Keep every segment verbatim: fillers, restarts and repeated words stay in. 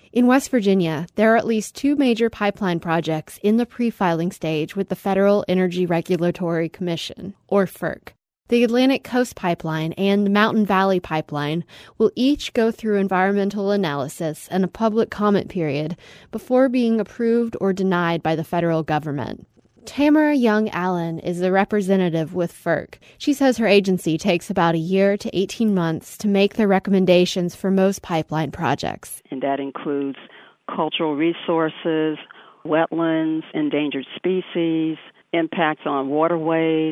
In West Virginia, there are at least two major pipeline projects in the pre-filing stage with the Federal Energy Regulatory Commission, or FERC. The Atlantic Coast Pipeline and the Mountain Valley Pipeline will each go through environmental analysis and a public comment period before being approved or denied by the federal government. Tamara Young Allen is the representative with FERC. She says her agency takes about a year to eighteen months to make their recommendations for most pipeline projects. And that includes cultural resources, wetlands, endangered species, impacts on waterways,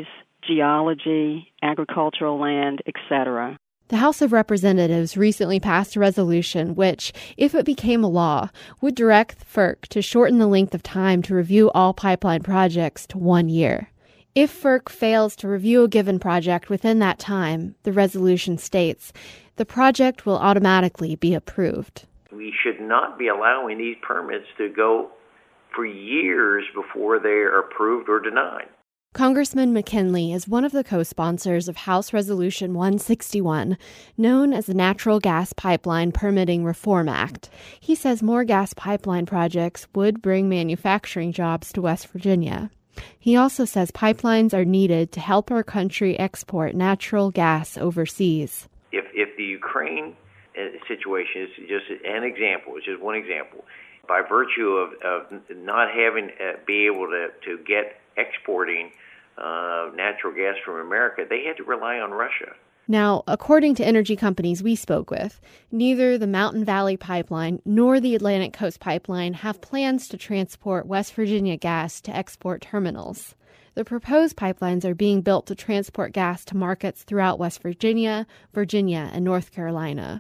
geology, agricultural land, et cetera. The House of Representatives recently passed a resolution which, if it became a law, would direct FERC to shorten the length of time to review all pipeline projects to one year. If FERC fails to review a given project within that time, the resolution states, the project will automatically be approved. We should not be allowing these permits to go for years before they are approved or denied. Congressman McKinley is one of the co-sponsors of House Resolution one sixty-one, known as the Natural Gas Pipeline Permitting Reform Act. He says more gas pipeline projects would bring manufacturing jobs to West Virginia. He also says pipelines are needed to help our country export natural gas overseas. If, if the Ukraine situation is just an example, it's just one example, by virtue of, of not having uh, be able to, to get exporting uh, natural gas from America, they had to rely on Russia. Now, according to energy companies we spoke with, neither the Mountain Valley Pipeline nor the Atlantic Coast Pipeline have plans to transport West Virginia gas to export terminals. The proposed pipelines are being built to transport gas to markets throughout West Virginia, Virginia, and North Carolina.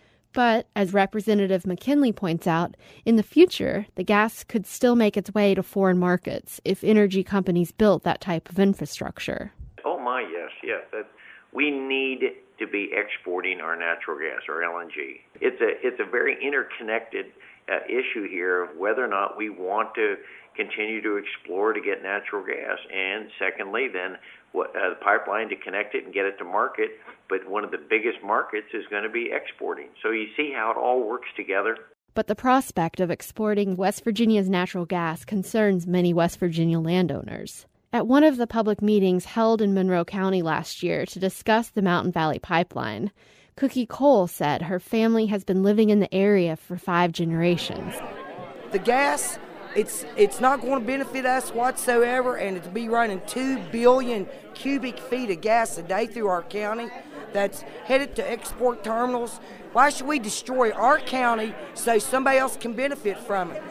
But, as Representative McKinley points out, in the future, the gas could still make its way to foreign markets if energy companies built that type of infrastructure. Oh my, yes, yes. That, we need to be exporting our natural gas, or L N G. It's a, it's a very interconnected uh, issue here of whether or not we want to continue to explore to get natural gas, and secondly, then what, uh, the pipeline to connect it and get it to market. But one of the biggest markets is going to be exporting. So you see how it all works together. But the prospect of exporting West Virginia's natural gas concerns many West Virginia landowners. At one of the public meetings held in Monroe County last year to discuss the Mountain Valley Pipeline, Cookie Cole said her family has been living in the area for five generations. The gas, it's it's not going to benefit us whatsoever, and it's be running two billion cubic feet of gas a day through our county that's headed to export terminals. Why should we destroy our county so somebody else can benefit from it?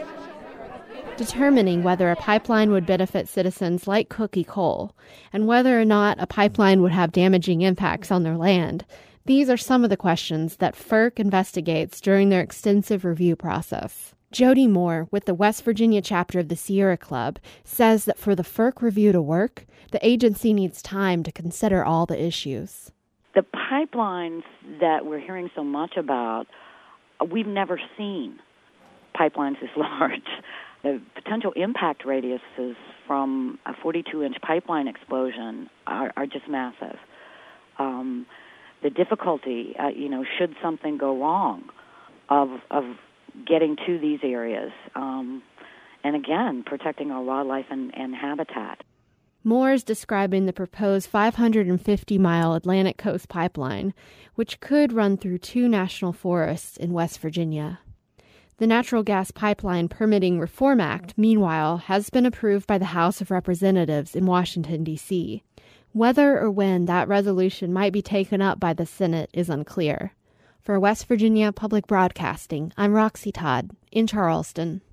Determining whether a pipeline would benefit citizens like Cookie Cole and whether or not a pipeline would have damaging impacts on their land, these are some of the questions that FERC investigates during their extensive review process. Jody Moore, with the West Virginia chapter of the Sierra Club, says that for the FERC review to work, the agency needs time to consider all the issues. The pipelines that we're hearing so much about, we've never seen pipelines this large. The potential impact radiuses from a forty-two inch pipeline explosion are, are just massive. Um, the difficulty, uh, you know, should something go wrong, of of getting to these areas, um, and again, protecting our wildlife and, and habitat. Moore is describing the proposed five hundred fifty mile Atlantic Coast Pipeline, which could run through two national forests in West Virginia. The Natural Gas Pipeline Permitting Reform Act, meanwhile, has been approved by the House of Representatives in Washington, D C Whether or when that resolution might be taken up by the Senate is unclear. For West Virginia Public Broadcasting, I'm Roxy Todd in Charleston.